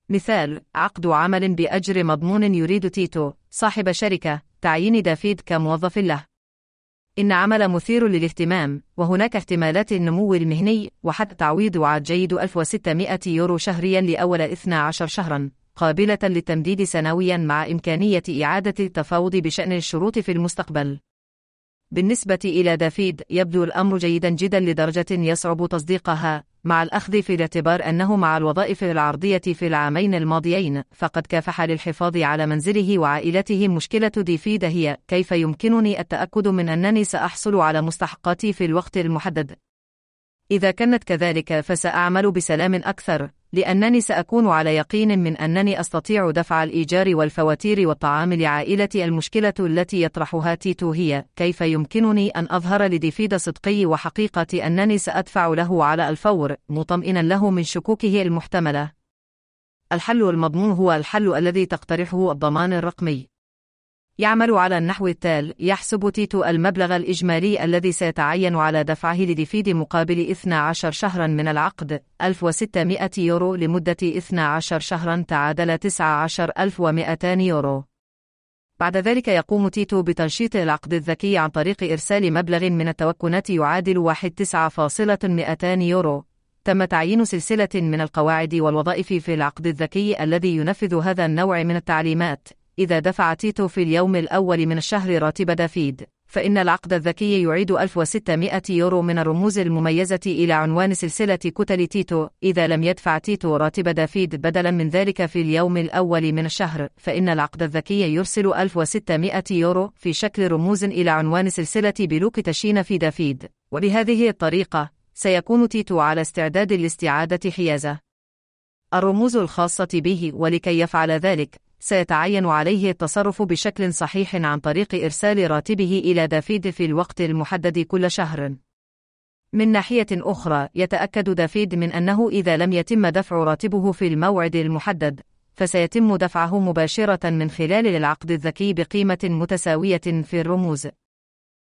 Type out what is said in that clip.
مثال: عقد عمل بأجر مضمون يريد تيتو صاحب شركة تعيين دافيد كموظف له. إن عمل مثير للاهتمام، وهناك احتمالات النمو المهني، وحتى تعويض وعد جيد 1600 يورو شهريا لأول 12 شهرا، قابلة للتمديد سنويا مع إمكانية إعادة التفاوض بشأن الشروط في المستقبل. بالنسبة إلى دافيد، يبدو الأمر جيدا جدا لدرجة يصعب تصديقها، مع الأخذ في الاعتبار أنه مع الوظائف العرضية في العامين الماضيين فقد كافح للحفاظ على منزله وعائلته. مشكلة دافيد هي: كيف يمكنني التأكد من أنني سأحصل على مستحقاتي في الوقت المحدد؟ إذا كانت كذلك فسأعمل بسلام أكثر، لأنني سأكون على يقين من أنني أستطيع دفع الإيجار والفواتير والطعام لعائلتي. المشكلة التي يطرحها تيتو هي: كيف يمكنني أن أظهر لدافيد صدقي وحقيقة أنني سأدفع له على الفور، مطمئنا له من شكوكه المحتملة؟ الحل المضمون هو الحل الذي تقترحه الضمان الرقمي. يعمل على النحو التالي: يحسب تيتو المبلغ الإجمالي الذي سيتعين على دفعه لدافيد مقابل 12 شهرا من العقد، 1600 يورو لمدة 12 شهرا تعادل 19200 يورو. بعد ذلك يقوم تيتو بتنشيط العقد الذكي عن طريق إرسال مبلغ من التوكلات يعادل 19,200 يورو. تم تعيين سلسلة من القواعد والوظائف في العقد الذكي الذي ينفذ هذا النوع من التعليمات. إذا دفع تيتو في اليوم الأول من الشهر راتب دافيد، فإن العقد الذكي يعيد 1600 يورو من الرموز المميزة إلى عنوان سلسلة كتل تيتو. إذا لم يدفع تيتو راتب دافيد بدلا من ذلك في اليوم الأول من الشهر، فإن العقد الذكي يرسل 1600 يورو في شكل رموز إلى عنوان سلسلة بلوك تشين في دافيد. وبهذه الطريقة سيكون تيتو على استعداد لاستعادة حيازه الرموز الخاصة به، ولكي يفعل ذلك سيتعين عليه التصرف بشكل صحيح عن طريق إرسال راتبه إلى دافيد في الوقت المحدد كل شهر. من ناحية أخرى، يتأكد دافيد من أنه إذا لم يتم دفع راتبه في الموعد المحدد، فسيتم دفعه مباشرة من خلال العقد الذكي بقيمة متساوية في الرموز.